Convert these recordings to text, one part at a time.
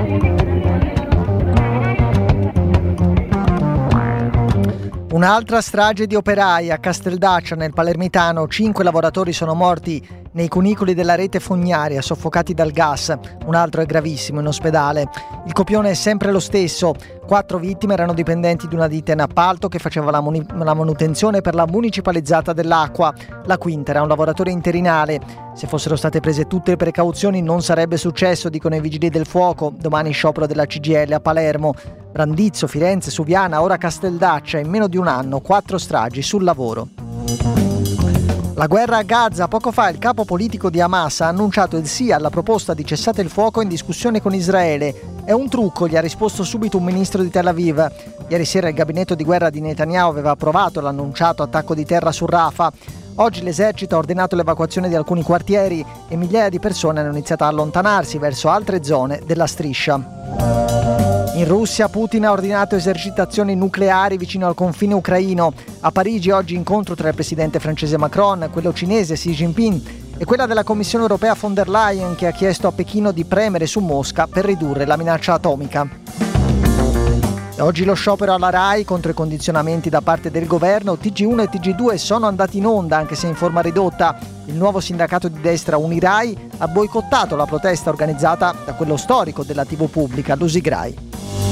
Un'altra strage di operai a Casteldaccia nel Palermitano. 5 lavoratori sono morti nei cunicoli della rete fognaria, soffocati dal gas. Un altro è gravissimo in ospedale. Il copione è sempre lo stesso. 4 vittime erano dipendenti di una ditta in appalto che faceva la manutenzione per la municipalizzata dell'acqua. La quinta era un lavoratore interinale. Se fossero state prese tutte le precauzioni non sarebbe successo, dicono i vigili del fuoco. Domani sciopero della CGIL a Palermo. Brandizzo, Firenze, Suviana, ora Casteldaccia. In meno di un anno 4 stragi sul lavoro. La guerra a Gaza. Poco fa il capo politico di Hamas ha annunciato il sì alla proposta di cessate il fuoco in discussione con Israele. È un trucco, gli ha risposto subito un ministro di Tel Aviv. Ieri sera il gabinetto di guerra di Netanyahu aveva approvato l'annunciato attacco di terra su Rafah. Oggi l'esercito ha ordinato l'evacuazione di alcuni quartieri e migliaia di persone hanno iniziato a allontanarsi verso altre zone della striscia. In Russia Putin ha ordinato esercitazioni nucleari vicino al confine ucraino. A Parigi oggi incontro tra il presidente francese Macron, quello cinese Xi Jinping e quella della Commissione europea von der Leyen, che ha chiesto a Pechino di premere su Mosca per ridurre la minaccia atomica. E oggi lo sciopero alla RAI contro i condizionamenti da parte del governo. TG1 e TG2 sono andati in onda, anche se in forma ridotta. Il nuovo sindacato di destra Unirai ha boicottato la protesta organizzata da quello storico della TV pubblica, l'Usigrai.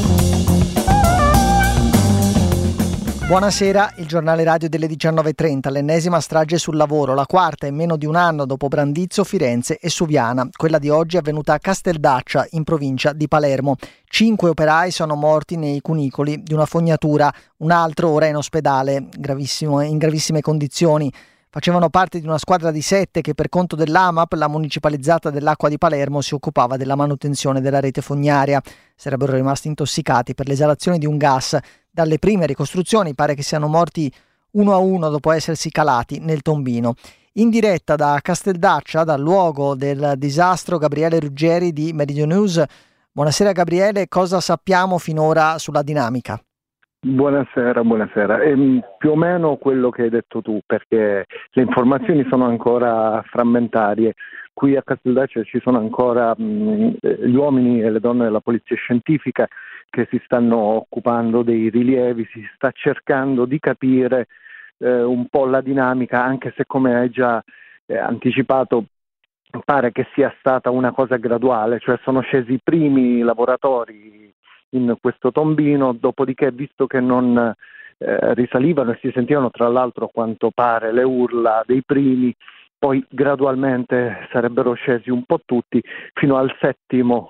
Buonasera, il giornale radio delle 19.30, l'ennesima strage sul lavoro, la quarta in meno di un anno dopo Brandizzo, Firenze e Suviana. Quella di oggi è avvenuta a Casteldaccia, in provincia di Palermo. 5 operai sono morti nei cunicoli di una fognatura, un altro ora è in ospedale, in gravissime condizioni. Facevano parte di una squadra di 7 che per conto dell'AMAP, la municipalizzata dell'acqua di Palermo, si occupava della manutenzione della rete fognaria. Sarebbero rimasti intossicati per l'esalazione di un gas. Dalle prime ricostruzioni pare che siano morti uno a uno dopo essersi calati nel tombino. In diretta da Casteldaccia, dal luogo del disastro, Gabriele Ruggeri di Meridio News. Buonasera Gabriele, cosa sappiamo finora sulla dinamica? Buonasera. Più o meno quello che hai detto tu, perché le informazioni sono ancora frammentarie. Qui a Casteldaccia ci sono ancora gli uomini e le donne della polizia scientifica che si stanno occupando dei rilievi, si sta cercando di capire un po' la dinamica, anche se come hai già anticipato pare che sia stata una cosa graduale, cioè sono scesi i primi lavoratori in questo tombino, dopodiché visto che non risalivano e si sentivano tra l'altro a quanto pare le urla dei primi, poi gradualmente sarebbero scesi un po' tutti fino al settimo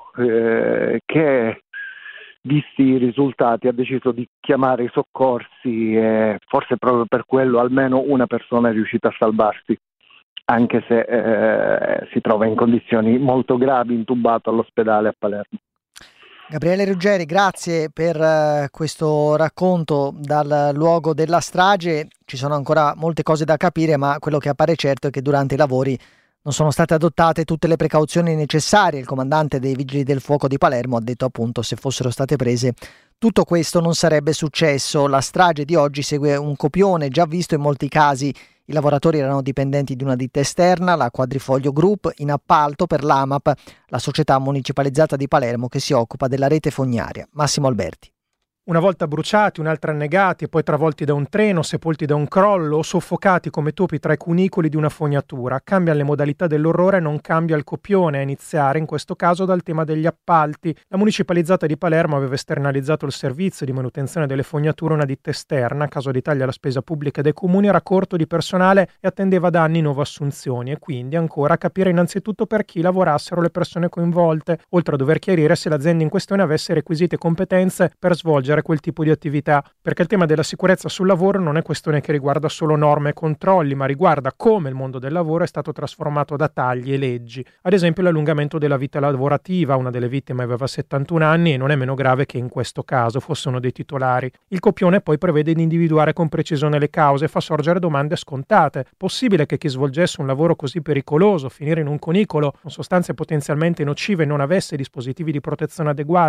che visti i risultati ha deciso di chiamare i soccorsi e forse proprio per quello almeno una persona è riuscita a salvarsi, anche se si trova in condizioni molto gravi, intubato all'ospedale a Palermo. Gabriele Ruggeri, grazie per questo racconto dal luogo della strage. Ci sono ancora molte cose da capire, ma quello che appare certo è che durante i lavori non sono state adottate tutte le precauzioni necessarie. Il comandante dei Vigili del Fuoco di Palermo ha detto appunto se fossero state prese tutto questo non sarebbe successo. La strage di oggi segue un copione già visto in molti casi. I lavoratori erano dipendenti di una ditta esterna, la Quadrifoglio Group, in appalto per l'AMAP, la società municipalizzata di Palermo che si occupa della rete fognaria. Massimo Alberti. Una volta bruciati, un'altra annegati e poi travolti da un treno, sepolti da un crollo o soffocati come topi tra i cunicoli di una fognatura. Cambiano le modalità dell'orrore e non cambia il copione, a iniziare in questo caso dal tema degli appalti. La municipalizzata di Palermo aveva esternalizzato il servizio di manutenzione delle fognature a una ditta esterna. Caso di taglia alla spesa pubblica dei comuni, era corto di personale e attendeva da anni nuove assunzioni e quindi ancora capire innanzitutto per chi lavorassero le persone coinvolte, oltre a dover chiarire se l'azienda in questione avesse requisite e competenze per svolgere quel tipo di attività, perché il tema della sicurezza sul lavoro non è questione che riguarda solo norme e controlli, ma riguarda come il mondo del lavoro è stato trasformato da tagli e leggi. Ad esempio l'allungamento della vita lavorativa, una delle vittime aveva 71 anni e non è meno grave che in questo caso fosse uno dei titolari. Il copione poi prevede di individuare con precisione le cause e fa sorgere domande scontate. Possibile che chi svolgesse un lavoro così pericoloso, finire in un cunicolo con sostanze potenzialmente nocive, non avesse dispositivi di protezione adeguati?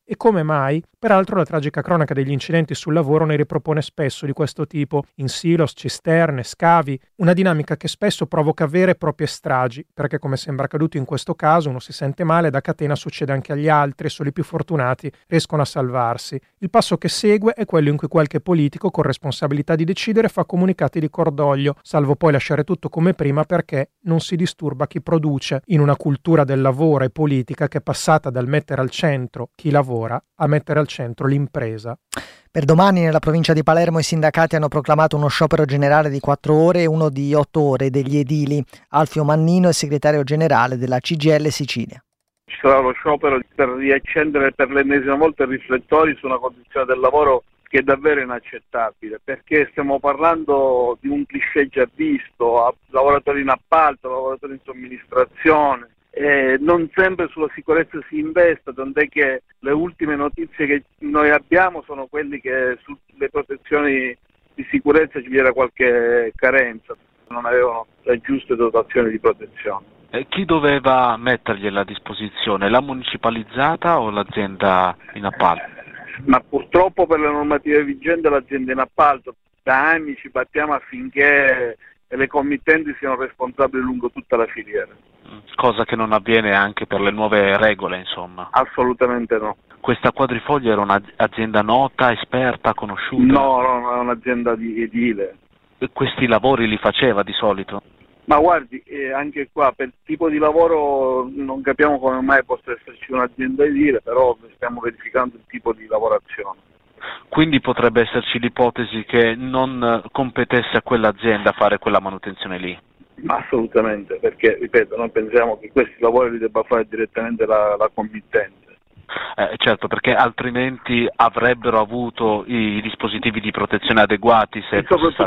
E come mai? Peraltro la tragica cronaca degli incidenti sul lavoro ne ripropone spesso di questo tipo, in silos, cisterne, scavi, una dinamica che spesso provoca vere e proprie stragi, perché come sembra accaduto in questo caso, uno si sente male, da catena succede anche agli altri e solo i più fortunati riescono a salvarsi. Il passo che segue è quello in cui qualche politico con responsabilità di decidere fa comunicati di cordoglio, salvo poi lasciare tutto come prima perché non si disturba chi produce, in una cultura del lavoro e politica che è passata dal mettere al centro chi lavora a mettere al centro l'impresa. Per domani nella provincia di Palermo i sindacati hanno proclamato uno sciopero generale di 4 ore e uno di 8 ore degli edili. Alfio Mannino è segretario generale della CGIL Sicilia. Ci sarà lo sciopero per riaccendere per l'ennesima volta i riflettori su una condizione del lavoro che è davvero inaccettabile, perché stiamo parlando di un cliché già visto, lavoratori in appalto, lavoratori in somministrazione. Non sempre sulla sicurezza si investe, tant'è che le ultime notizie che noi abbiamo sono quelle che sulle protezioni di sicurezza ci era qualche carenza, non avevano le giuste dotazioni di protezione. Chi doveva mettergliela a disposizione, la municipalizzata o l'azienda in appalto? Ma purtroppo per le normative vigenti l'azienda in appalto. Da anni ci battiamo affinché le committenti siano responsabili lungo tutta la filiera. Cosa che non avviene anche per le nuove regole, insomma. Assolutamente no. Questa Quadrifoglio era un'azienda nota, esperta, conosciuta? No, è un'azienda edile. Questi lavori li faceva di solito? Ma guardi, anche qua per tipo di lavoro non capiamo come mai possa esserci un'azienda edile, però stiamo verificando il tipo di lavorazione. Quindi potrebbe esserci l'ipotesi che non competesse a quell'azienda fare quella manutenzione lì? Ma assolutamente, perché, ripeto, noi pensiamo che questi lavori li debba fare direttamente la committente. Certo, perché altrimenti avrebbero avuto i dispositivi di protezione adeguati. Se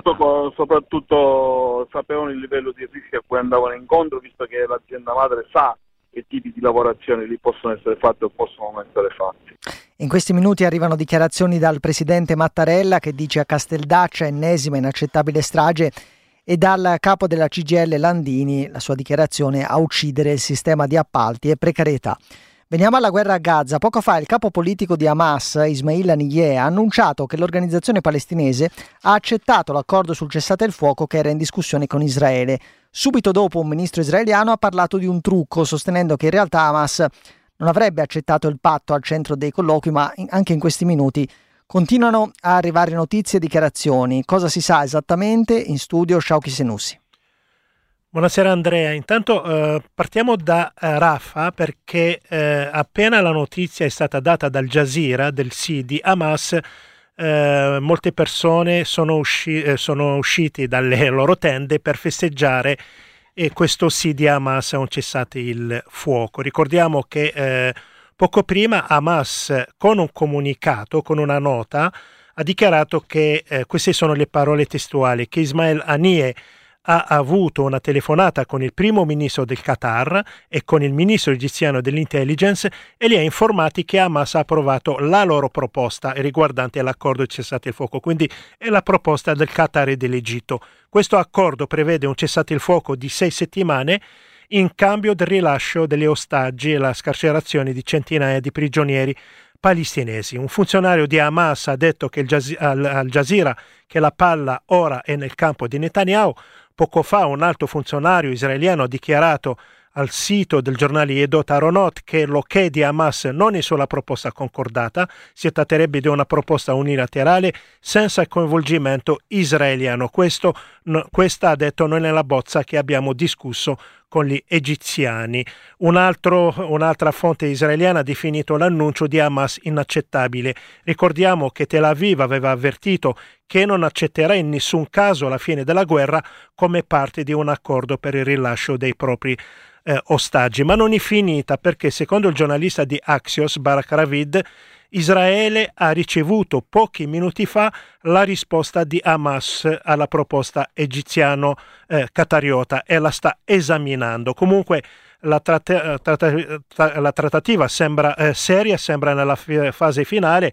soprattutto sapevano il livello di rischio a cui andavano incontro, visto che l'azienda madre sa che tipi di lavorazioni lì possono essere fatti o possono non essere fatti. In questi minuti arrivano dichiarazioni dal presidente Mattarella che dice a Casteldaccia ennesima inaccettabile strage e dal capo della CGIL Landini la sua dichiarazione a uccidere il sistema di appalti e precarietà. Veniamo alla guerra a Gaza. Poco fa il capo politico di Hamas, Ismail Haniyeh, ha annunciato che l'organizzazione palestinese ha accettato l'accordo sul cessate il fuoco che era in discussione con Israele. Subito dopo un ministro israeliano ha parlato di un trucco, sostenendo che in realtà Hamas non avrebbe accettato il patto al centro dei colloqui, ma anche in questi minuti continuano a arrivare notizie e dichiarazioni. Cosa si sa esattamente? In studio Shauki Senussi. Buonasera Andrea, intanto partiamo da Rafah perché appena la notizia è stata data dal Jazeera del sì di Hamas, molte persone sono usciti dalle loro tende per festeggiare questo sì di Hamas a un cessate il fuoco. Ricordiamo che poco prima Hamas con un comunicato, con una nota, ha dichiarato che queste sono le parole testuali, che Ismail Haniyeh ha avuto una telefonata con il primo ministro del Qatar e con il ministro egiziano dell'intelligence e li ha informati che Hamas ha approvato la loro proposta riguardante l'accordo di cessate il fuoco, quindi è la proposta del Qatar e dell'Egitto. Questo accordo prevede un cessate il fuoco di 6 settimane in cambio del rilascio degli ostaggi e la scarcerazione di centinaia di prigionieri palestinesi. Un funzionario di Hamas ha detto che al Jazeera che la palla ora è nel campo di Netanyahu. Poco fa un alto funzionario israeliano ha dichiarato al sito del giornale Yedot Aronot che l'ok di Hamas non è sulla proposta concordata, si tratterebbe di una proposta unilaterale senza il coinvolgimento israeliano. Questa ha detto non è la bozza che abbiamo discusso con gli egiziani. Un'altra fonte israeliana ha definito l'annuncio di Hamas inaccettabile. Ricordiamo che Tel Aviv aveva avvertito che non accetterà in nessun caso la fine della guerra come parte di un accordo per il rilascio dei propri ostaggi. Ma non è finita perché, secondo il giornalista di Axios, Barak Ravid, Israele ha ricevuto pochi minuti fa la risposta di Hamas alla proposta egiziano-qatariota e la sta esaminando. Comunque la trattativa sembra seria, sembra nella fase finale.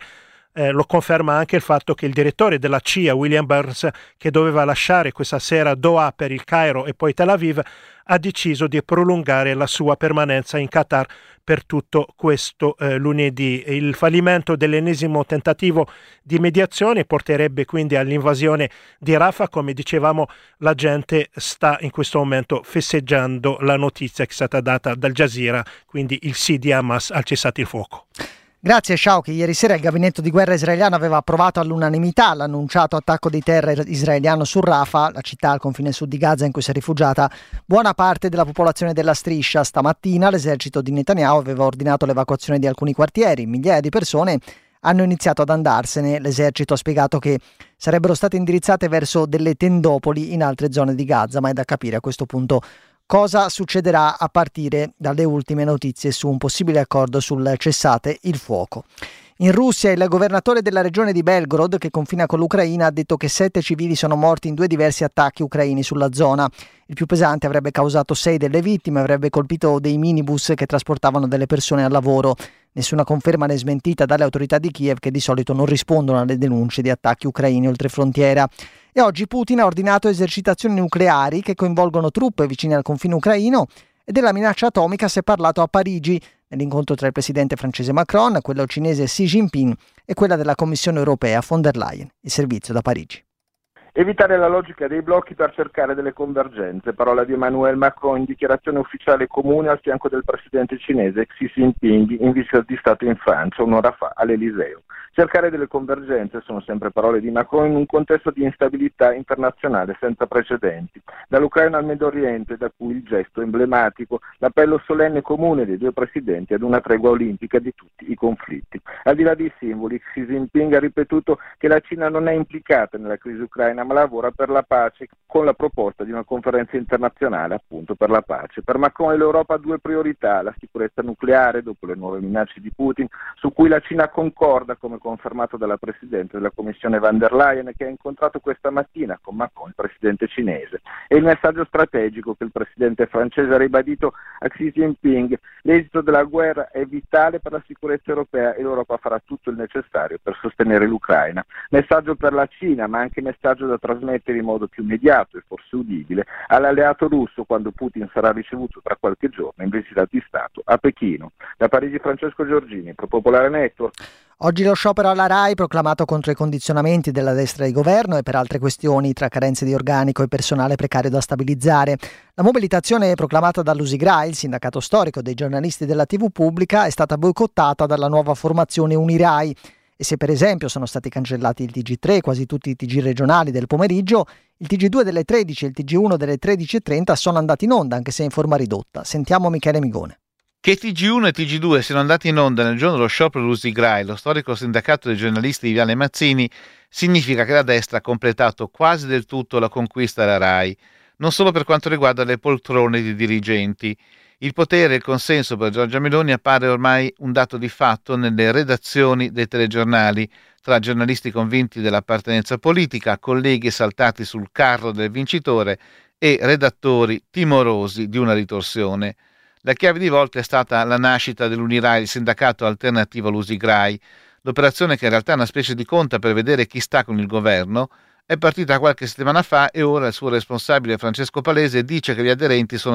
lo conferma anche il fatto che il direttore della CIA, William Burns, che doveva lasciare questa sera Doha per il Cairo e poi Tel Aviv, ha deciso di prolungare la sua permanenza in Qatar per tutto questo lunedì. Il fallimento dell'ennesimo tentativo di mediazione porterebbe quindi all'invasione di Rafah. Come dicevamo, la gente sta in questo momento festeggiando la notizia che è stata data dal Jazeera, quindi il sì di Hamas al cessate il fuoco. Grazie Shauki. Ieri sera il gabinetto di guerra israeliano aveva approvato all'unanimità l'annunciato attacco di terra israeliano su Rafah, la città al confine sud di Gaza in cui si è rifugiata buona parte della popolazione della striscia. Stamattina l'esercito di Netanyahu aveva ordinato l'evacuazione di alcuni quartieri, migliaia di persone hanno iniziato ad andarsene. L'esercito ha spiegato che sarebbero state indirizzate verso delle tendopoli in altre zone di Gaza, ma è da capire a questo punto cosa succederà a partire dalle ultime notizie su un possibile accordo sul cessate il fuoco. In Russia il governatore della regione di Belgorod, che confina con l'Ucraina, ha detto che 7 civili sono morti in 2 diversi attacchi ucraini sulla zona. Il più pesante avrebbe causato 6 delle vittime, avrebbe colpito dei minibus che trasportavano delle persone al lavoro. Nessuna conferma né smentita dalle autorità di Kiev, che di solito non rispondono alle denunce di attacchi ucraini oltre frontiera. E oggi Putin ha ordinato esercitazioni nucleari che coinvolgono truppe vicine al confine ucraino, e della minaccia atomica si è parlato a Parigi nell'incontro tra il presidente francese Macron, quello cinese Xi Jinping e quella della Commissione europea von der Leyen. Il servizio da Parigi. Evitare la logica dei blocchi per cercare delle convergenze, parola di Emmanuel Macron in dichiarazione ufficiale comune al fianco del presidente cinese Xi Jinping in visita di Stato in Francia un'ora fa all'Eliseo. Cercare delle convergenze sono sempre parole di Macron in un contesto di instabilità internazionale senza precedenti. Dall'Ucraina al Medio Oriente, da cui il gesto emblematico, l'appello solenne comune dei 2 presidenti ad una tregua olimpica di tutti i conflitti. Al di là dei simboli, Xi Jinping ha ripetuto che la Cina non è implicata nella crisi ucraina, ma lavora per la pace con la proposta di una conferenza internazionale appunto per la pace. Per Macron e l'Europa ha 2 priorità: la sicurezza nucleare dopo le nuove minacce di Putin, su cui la Cina concorda, come confermato dalla Presidente della Commissione von der Leyen, che ha incontrato questa mattina con Macron il Presidente cinese, e il messaggio strategico che il Presidente francese ha ribadito a Xi Jinping: l'esito della guerra è vitale per la sicurezza europea e l'Europa farà tutto il necessario per sostenere l'Ucraina. Messaggio per la Cina, ma anche messaggio da trasmettere in modo più immediato e forse udibile all'alleato russo quando Putin sarà ricevuto tra qualche giorno in visita di Stato a Pechino. Da Parigi Francesco Giorgini, Pro Popolare Network. Oggi lo sciopero alla RAI, proclamato contro i condizionamenti della destra di governo e per altre questioni tra carenze di organico e personale precario da stabilizzare. La mobilitazione proclamata dall'Usigrai, il sindacato storico dei giornalisti della TV pubblica, è stata boicottata dalla nuova formazione Unirai. E se per esempio sono stati cancellati il TG3 e quasi tutti i TG regionali del pomeriggio, il TG2 delle 13 e il TG1 delle 13.30 sono andati in onda, anche se in forma ridotta. Sentiamo Michele Migone. Che TG1 e TG2 siano andati in onda nel giorno dello sciopero dell'Usigrai, lo storico sindacato dei giornalisti di Viale Mazzini, significa che la destra ha completato quasi del tutto la conquista della RAI, non solo per quanto riguarda le poltrone di dirigenti. Il potere e il consenso per Giorgia Meloni appare ormai un dato di fatto nelle redazioni dei telegiornali, tra giornalisti convinti dell'appartenenza politica, colleghi saltati sul carro del vincitore e redattori timorosi di una ritorsione. La chiave di volta è stata la nascita dell'Unirai, il sindacato alternativo all'Usigrai. L'operazione, che in realtà è una specie di conta per vedere chi sta con il governo, è partita qualche settimana fa e ora il suo responsabile Francesco Palese dice che gli aderenti sono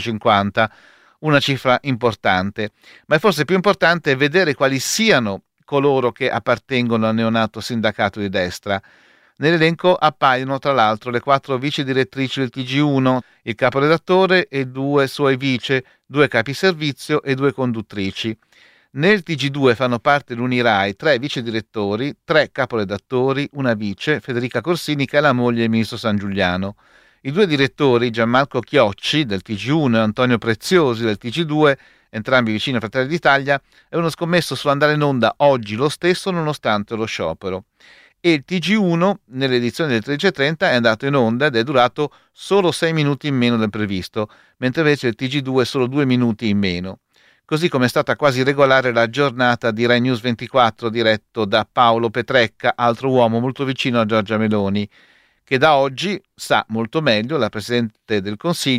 350, una cifra importante. Ma è forse più importante vedere quali siano coloro che appartengono al neonato sindacato di destra. Nell'elenco appaiono tra l'altro le 4 vice direttrici del TG1, il caporedattore e 2 suoi vice, 2 capi servizio e 2 conduttrici. Nel TG2 fanno parte l'Unirai 3 vice direttori, 3 caporedattori, una vice, Federica Corsini, che è la moglie del ministro San Giuliano. I 2 direttori, Gianmarco Chiocci del TG1 e Antonio Preziosi del TG2, entrambi vicini a Fratelli d'Italia, avevano scommesso sull'andare in onda oggi lo stesso nonostante lo sciopero. E il TG1 nell'edizione del 13.30 è andato in onda ed è durato solo 6 minuti in meno del previsto, mentre invece il TG2 solo 2 minuti in meno. Così come è stata quasi regolare la giornata di Rai News 24 diretto da Paolo Petrecca, altro uomo molto vicino a Giorgia Meloni, che da oggi sa molto meglio, la Presidente del Consiglio,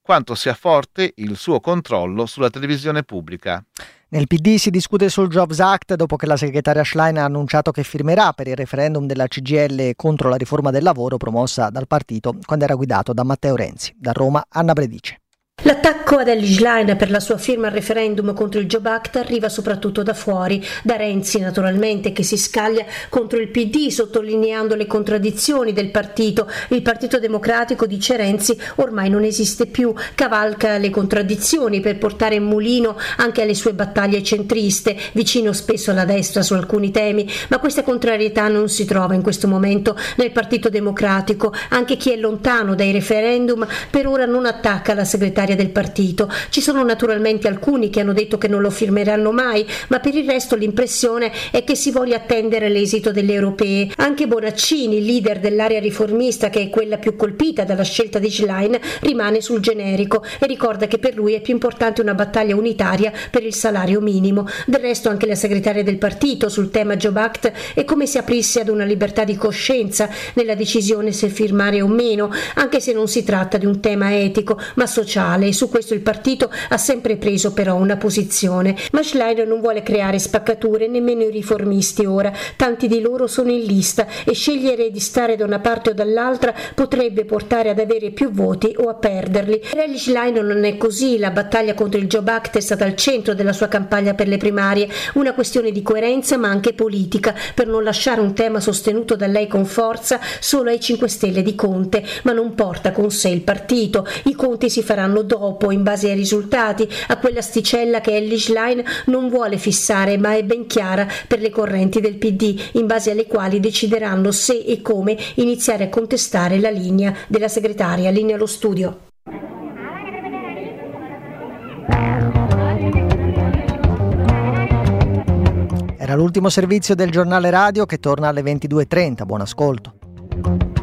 quanto sia forte il suo controllo sulla televisione pubblica. Nel PD si discute sul Jobs Act dopo che la segretaria Schlein ha annunciato che firmerà per il referendum della CGIL contro la riforma del lavoro promossa dal partito quando era guidato da Matteo Renzi. Da Roma, Anna Bredice. L'attacco ad Elly Schlein per la sua firma al referendum contro il Job Act arriva soprattutto da fuori, da Renzi naturalmente, che si scaglia contro il PD sottolineando le contraddizioni del partito. Il Partito Democratico, dice Renzi, ormai non esiste più, cavalca le contraddizioni per portare mulino anche alle sue battaglie centriste, vicino spesso alla destra su alcuni temi, ma questa contrarietà non si trova in questo momento nel Partito Democratico. Anche chi è lontano dai referendum per ora non attacca la segretaria del partito. Ci sono naturalmente alcuni che hanno detto che non lo firmeranno mai, ma per il resto l'impressione è che si voglia attendere l'esito delle europee. Anche Bonaccini, leader dell'area riformista, che è quella più colpita dalla scelta di Schlein, rimane sul generico e ricorda che per lui è più importante una battaglia unitaria per il salario minimo. Del resto anche la segretaria del partito sul tema Job Act è come se aprisse ad una libertà di coscienza nella decisione se firmare o meno, anche se non si tratta di un tema etico ma sociale, e su questo il partito ha sempre preso però una posizione. Ma Schlein non vuole creare spaccature, nemmeno i riformisti ora, tanti di loro sono in lista e scegliere di stare da una parte o dall'altra potrebbe portare ad avere più voti o a perderli. Per Elly Schlein non è così, la battaglia contro il Job Act è stata al centro della sua campagna per le primarie, una questione di coerenza ma anche politica, per non lasciare un tema sostenuto da lei con forza solo ai 5 Stelle di Conte, ma non porta con sé il partito. I conti si faranno dopo, in base ai risultati, a quell'asticella che Elly Schlein non vuole fissare, ma è ben chiara per le correnti del PD, in base alle quali decideranno se e come iniziare a contestare la linea della segretaria. Linea allo studio. Era l'ultimo servizio del giornale radio che torna alle 22:30. Buon ascolto.